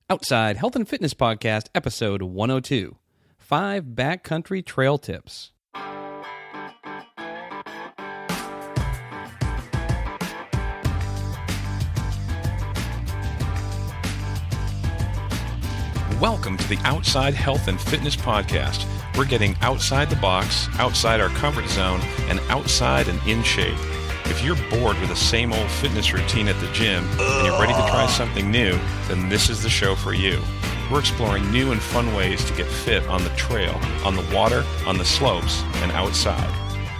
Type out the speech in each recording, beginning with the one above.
Outside Health and Fitness Podcast, episode 102, 5 Backcountry Trail Tips. Welcome to the Outside Health and Fitness Podcast. We're getting outside the box, outside our comfort zone, and outside and in shape. If you're bored with the same old fitness routine at the gym and you're ready to try something new, then this is the show for you. We're exploring new and fun ways to get fit on the trail, on the water, on the slopes, and outside.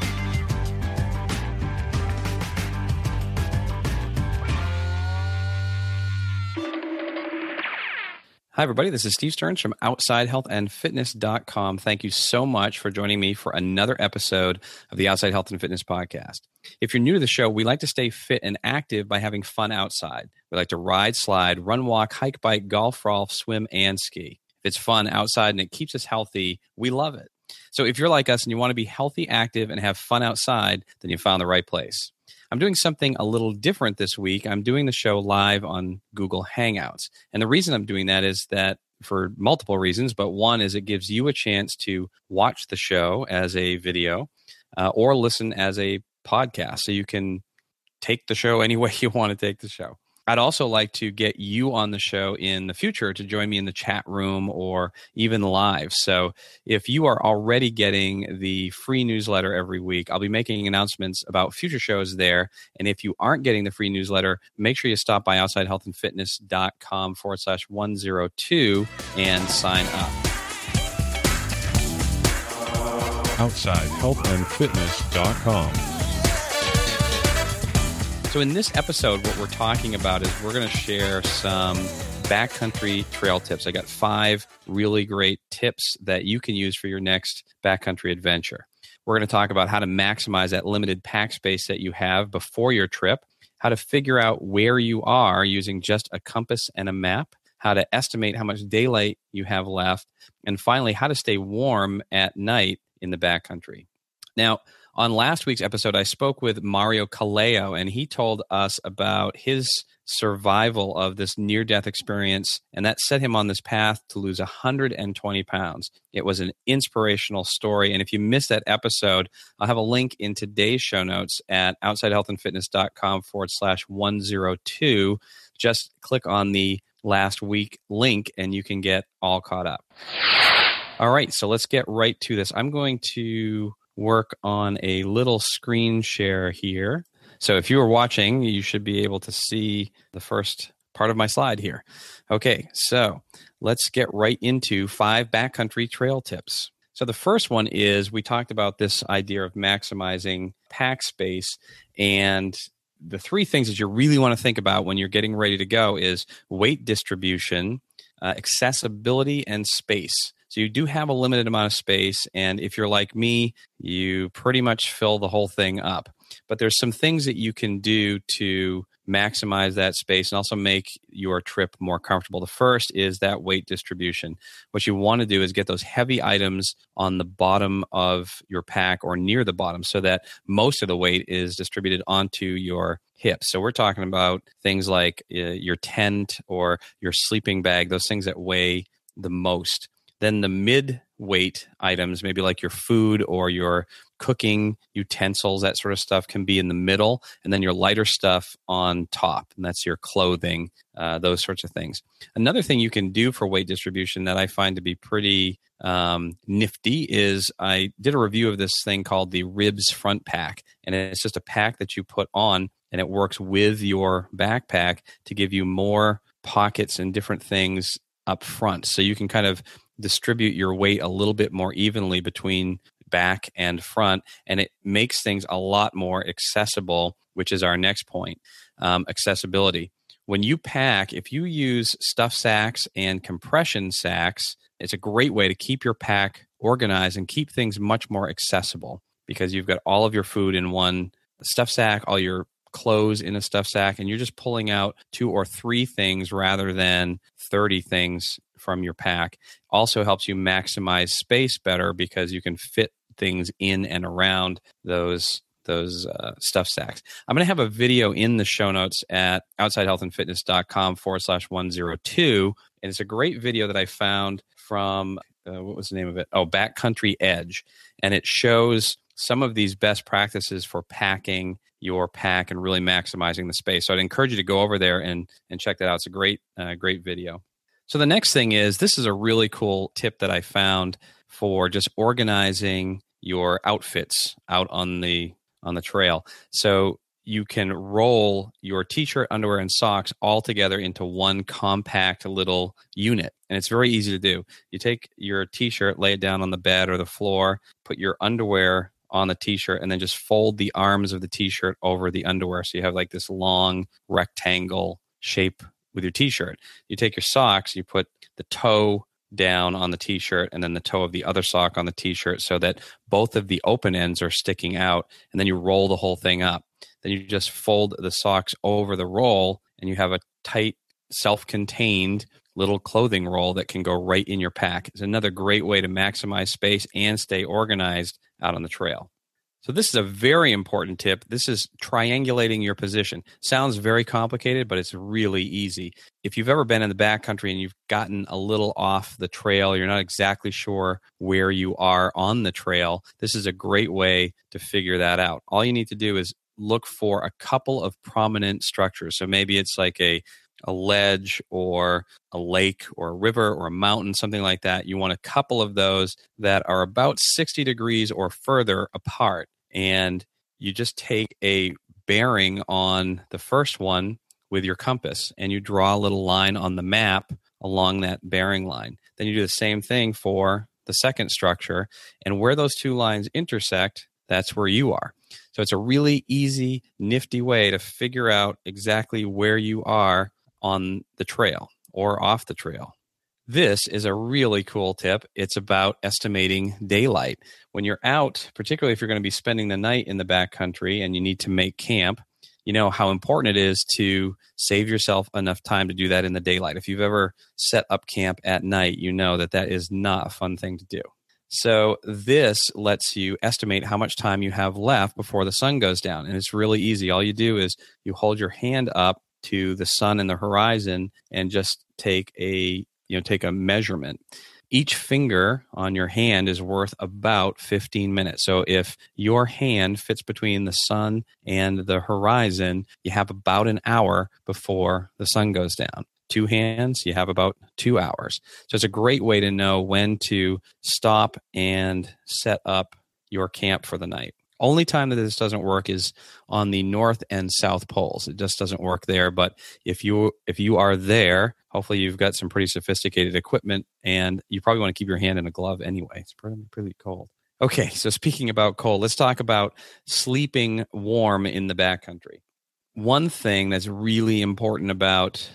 Hi, everybody. This is Steve Stearns from OutsideHealthAndFitness.com. Thank you so much for joining me for another episode of the Outside Health and Fitness Podcast. If you're new to the show, we like to stay fit and active by having fun outside. We like to ride, slide, run, walk, hike, bike, golf, golf, swim, and ski. If it's fun outside and it keeps us healthy, we love it. So if you're like us and you want to be healthy, active, and have fun outside, then you found the right place. I'm doing something a little different this week. I'm doing the show live on Google Hangouts. And the reason I'm doing that is that for multiple reasons, but one is it gives you a chance to watch the show as a video or listen as a podcast. So you can take the show any way you want to take the show. I'd also like to get you on the show in the future to join me in the chat room or even live. So if you are already getting the free newsletter every week, I'll be making announcements about future shows there. And if you aren't getting the free newsletter, make sure you stop by OutsideHealthAndFitness.com/102 and sign up. OutsideHealthAndFitness.com. So in this episode, what we're talking about is we're going to share some backcountry trail tips. I got 5 really great tips that you can use for your next backcountry adventure. We're going to talk about how to maximize that limited pack space that you have before your trip, how to figure out where you are using just a compass and a map, how to estimate how much daylight you have left, and finally, how to stay warm at night in the backcountry. Now, on last week's episode, I spoke with Mario Caleo, and he told us about his survival of this near-death experience, and that set him on this path to lose 120 pounds. It was an inspirational story, and if you missed that episode, I'll have a link in today's show notes at OutsideHealthAndFitness.com/102. Just click on the last week link, and you can get all caught up. All right, so let's get right to this. I'm going to work on a little screen share here. So if you are watching, you should be able to see the first part of my slide here. Okay, so let's get right into 5 backcountry trail tips. So the first one is we talked about this idea of maximizing pack space, and the 3 things that you really want to think about when you're getting ready to go is weight distribution, accessibility, and space. So you do have a limited amount of space, and if you're like me, you pretty much fill the whole thing up. But there's some things that you can do to maximize that space and also make your trip more comfortable. The first is that weight distribution. What you want to do is get those heavy items on the bottom of your pack or near the bottom so that most of the weight is distributed onto your hips. So we're talking about things like your tent or your sleeping bag, those things that weigh the most. Then the mid-weight items, maybe like your food or your cooking utensils, that sort of stuff can be in the middle, and then your lighter stuff on top, and that's your clothing, those sorts of things. Another thing you can do for weight distribution that I find to be pretty nifty is I did a review of this thing called the Ribs Front Pack, and it's just a pack that you put on, and it works with your backpack to give you more pockets and different things up front. So you can kind of distribute your weight a little bit more evenly between back and front, and it makes things a lot more accessible, which is our next point, accessibility. When you pack, if you use stuff sacks and compression sacks, it's a great way to keep your pack organized and keep things much more accessible because you've got all of your food in one stuff sack, all your clothes in a stuff sack, and you're just pulling out 2 or 3 things rather than 30 things from your pack. Also helps you maximize space better because you can fit things in and around those stuff sacks. I'm going to have a video in the show notes at OutsideHealthAndFitness.com/102. And it's a great video that I found from, what was the name of it? Oh, Backcountry Edge. And it shows some of these best practices for packing your pack and really maximizing the space. So I'd encourage you to go over there and check that out. It's a great video. So the next thing is, this is a really cool tip that I found for just organizing your outfits out on the trail. So you can roll your t-shirt, underwear, and socks all together into one compact little unit. And it's very easy to do. You take your t-shirt, lay it down on the bed or the floor, put your underwear on the t-shirt, and then just fold the arms of the t-shirt over the underwear. So you have like this long rectangle shape with your t-shirt. You take your socks, you put the toe down on the t-shirt and then the toe of the other sock on the t-shirt so that both of the open ends are sticking out, and then you roll the whole thing up. Then you just fold the socks over the roll, and you have a tight, self-contained little clothing roll that can go right in your pack. It's another great way to maximize space and stay organized out on the trail. So this is a very important tip. This is triangulating your position. Sounds very complicated, but it's really easy. If you've ever been in the backcountry and you've gotten a little off the trail, you're not exactly sure where you are on the trail, this is a great way to figure that out. All you need to do is look for a couple of prominent structures. So maybe it's like a ledge or a lake or a river or a mountain, something like that. You want a couple of those that are about 60 degrees or further apart. And you just take a bearing on the first one with your compass, and you draw a little line on the map along that bearing line. Then you do the same thing for the second structure. And where those two lines intersect, that's where you are. So it's a really easy, nifty way to figure out exactly where you are on the trail or off the trail. This is a really cool tip. It's about estimating daylight. When you're out, particularly if you're going to be spending the night in the backcountry and you need to make camp, you know how important it is to save yourself enough time to do that in the daylight. If you've ever set up camp at night, you know that that is not a fun thing to do. So this lets you estimate how much time you have left before the sun goes down. And it's really easy. All you do is you hold your hand up to the sun and the horizon and just take a measurement. Each finger on your hand is worth about 15 minutes. So if your hand fits between the sun and the horizon, you have about an hour before the sun goes down. Two hands, you have about 2 hours. So it's a great way to know when to stop and set up your camp for the night. Only time that this doesn't work is on the North and South Poles. It just doesn't work there. But if you are there, hopefully you've got some pretty sophisticated equipment, and you probably want to keep your hand in a glove anyway. It's pretty cold. Okay, so speaking about cold, let's talk about sleeping warm in the backcountry. One thing that's really important about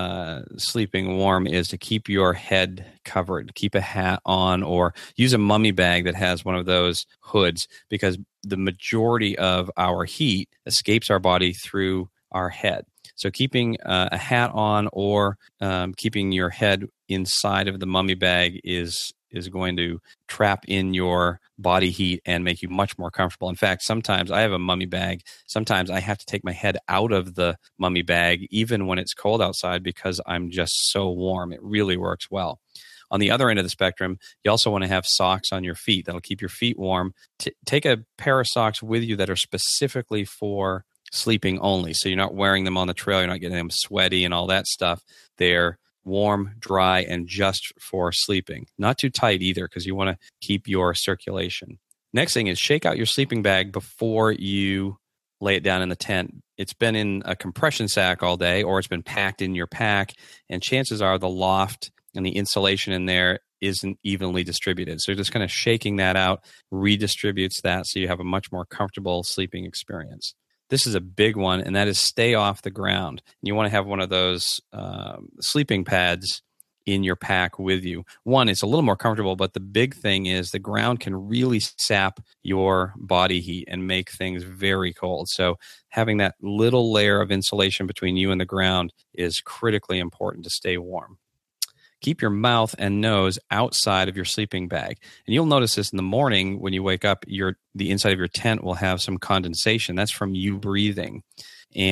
sleeping warm is to keep your head covered. Keep a hat on or use a mummy bag that has one of those hoods, because the majority of our heat escapes our body through our head. So keeping a hat on or keeping your head inside of the mummy bag is going to trap in your body heat and make you much more comfortable. In fact, sometimes I have a mummy bag. Sometimes I have to take my head out of the mummy bag, even when it's cold outside, because I'm just so warm. It really works well. On the other end of the spectrum, you also want to have socks on your feet that'll keep your feet warm. Take a pair of socks with you that are specifically for sleeping only. So you're not wearing them on the trail. You're not getting them sweaty and all that stuff. They're warm, dry, and just for sleeping. Not too tight either, because you want to keep your circulation. Next thing is shake out your sleeping bag before you lay it down in the tent. It's been in a compression sack all day, or it's been packed in your pack, and chances are the loft and the insulation in there isn't evenly distributed. So just kind of shaking that out redistributes that, so you have a much more comfortable sleeping experience. This is a big one, and that is stay off the ground. You want to have one of those sleeping pads in your pack with you. One, it's a little more comfortable, but the big thing is the ground can really sap your body heat and make things very cold. So having that little layer of insulation between you and the ground is critically important to stay warm. Keep your mouth and nose outside of your sleeping bag. And you'll notice this in the morning when you wake up, the inside of your tent will have some condensation. That's from you breathing. And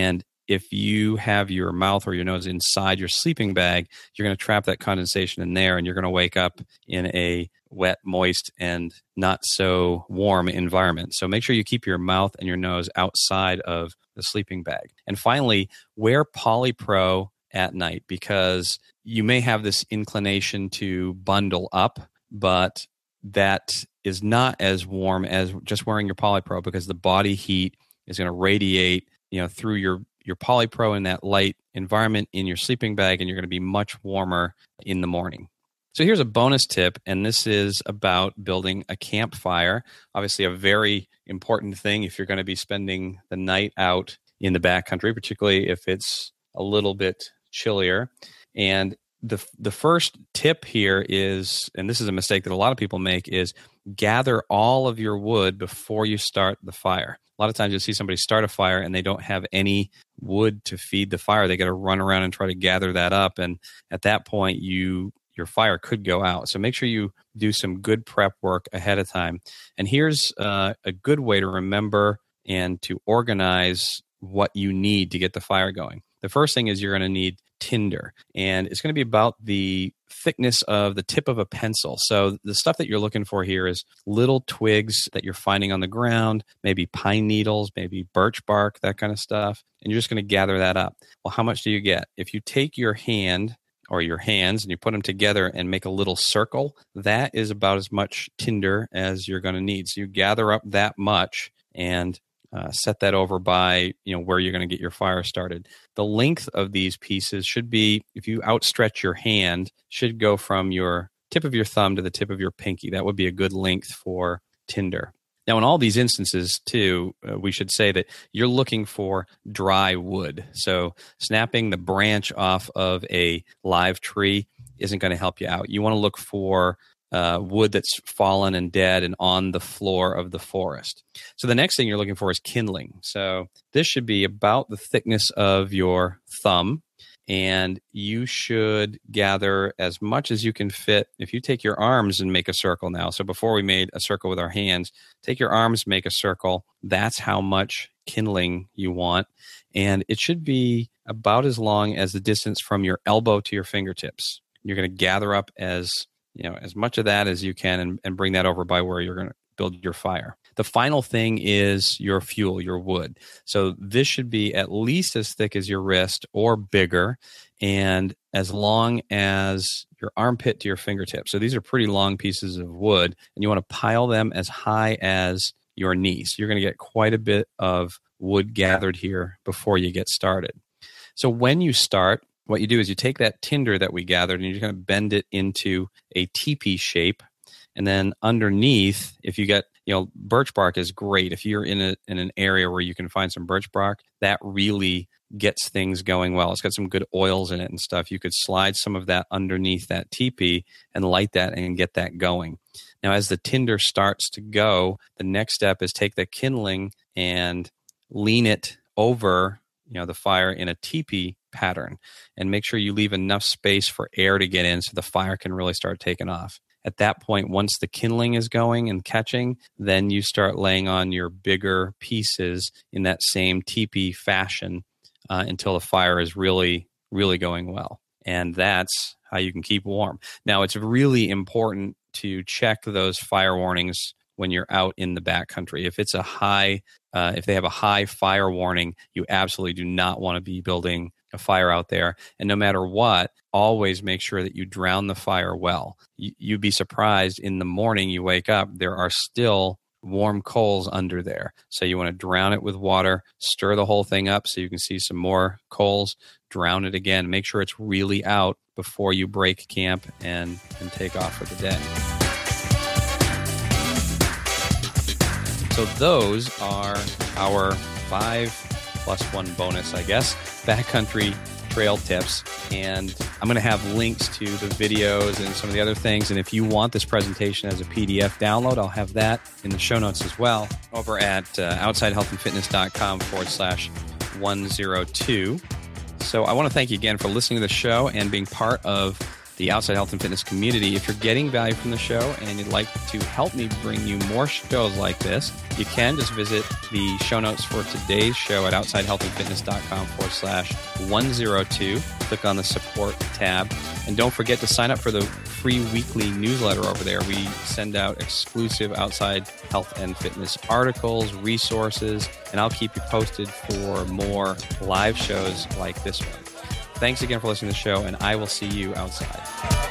if you have your mouth or your nose inside your sleeping bag, you're going to trap that condensation in there, and you're going to wake up in a wet, moist, and not so warm environment. So make sure you keep your mouth and your nose outside of the sleeping bag. And finally, wear Polypro at night, because you may have this inclination to bundle up, but that is not as warm as just wearing your Polypro, because the body heat is going to radiate, through your Polypro in that light environment in your sleeping bag, and you're going to be much warmer in the morning. So here's a bonus tip, and this is about building a campfire. Obviously, a very important thing if you're going to be spending the night out in the backcountry, particularly if it's a little bit chillier. And the first tip here is, and this is a mistake that a lot of people make, is gather all of your wood before you start the fire. A lot of times you'll see somebody start a fire and they don't have any wood to feed the fire. They got to run around and try to gather that up. And at that point, your fire could go out. So make sure you do some good prep work ahead of time. And here's a good way to remember and to organize what you need to get the fire going. The first thing is you're going to need tinder, and it's going to be about the thickness of the tip of a pencil. So the stuff that you're looking for here is little twigs that you're finding on the ground, maybe pine needles, maybe birch bark, that kind of stuff. And you're just going to gather that up. Well, how much do you get? If you take your hand or your hands and you put them together and make a little circle, that is about as much tinder as you're going to need. So you gather up that much and set that over by where you're going to get your fire started. The length of these pieces should be, if you outstretch your hand, should go from your tip of your thumb to the tip of your pinky. That would be a good length for tinder. Now, in all these instances, too, we should say that you're looking for dry wood. So snapping the branch off of a live tree isn't going to help you out. You want to look for wood that's fallen and dead and on the floor of the forest. So the next thing you're looking for is kindling. So this should be about the thickness of your thumb, and you should gather as much as you can fit. If you take your arms and make a circle now, so before we made a circle with our hands, take your arms, make a circle. That's how much kindling you want. And it should be about as long as the distance from your elbow to your fingertips. You're going to gather up as much of that as you can and bring that over by where you're going to build your fire. The final thing is your fuel, your wood. So this should be at least as thick as your wrist or bigger, and as long as your armpit to your fingertip. So these are pretty long pieces of wood, and you want to pile them as high as your knee. So you're going to get quite a bit of wood gathered here before you get started. So when you start, what you do is you take that tinder that we gathered and you're going to bend it into a teepee shape. And then underneath, if you get, birch bark is great. If you're in an area where you can find some birch bark, that really gets things going well. It's got some good oils in it and stuff. You could slide some of that underneath that teepee and light that and get that going. Now, as the tinder starts to go, the next step is take the kindling and lean it over, the fire in a teepee pattern, and make sure you leave enough space for air to get in so the fire can really start taking off. At that point, once the kindling is going and catching, then you start laying on your bigger pieces in that same teepee fashion until the fire is really, really going well. And that's how you can keep warm. Now, it's really important to check those fire warnings when you're out in the backcountry. If it's if they have a high fire warning, you absolutely do not want to be building a fire out there. And no matter what, always make sure that you drown the fire well. You'd be surprised in the morning you wake up, there are still warm coals under there. So you want to drown it with water, stir the whole thing up so you can see some more coals, drown it again. Make sure it's really out before you break camp and take off for the day. So those are our 5+1 bonus, I guess, backcountry trail tips. And I'm going to have links to the videos and some of the other things. And if you want this presentation as a PDF download, I'll have that in the show notes as well over at outsidehealthandfitness.com/102. So I want to thank you again for listening to the show and being part of the Outside Health and Fitness community. If you're getting value from the show and you'd like to help me bring you more shows like this, you can just visit the show notes for today's show at outsidehealthandfitness.com/102. Click on the support tab. And don't forget to sign up for the free weekly newsletter over there. We send out exclusive Outside Health and Fitness articles, resources, and I'll keep you posted for more live shows like this one. Thanks again for listening to the show, and I will see you outside.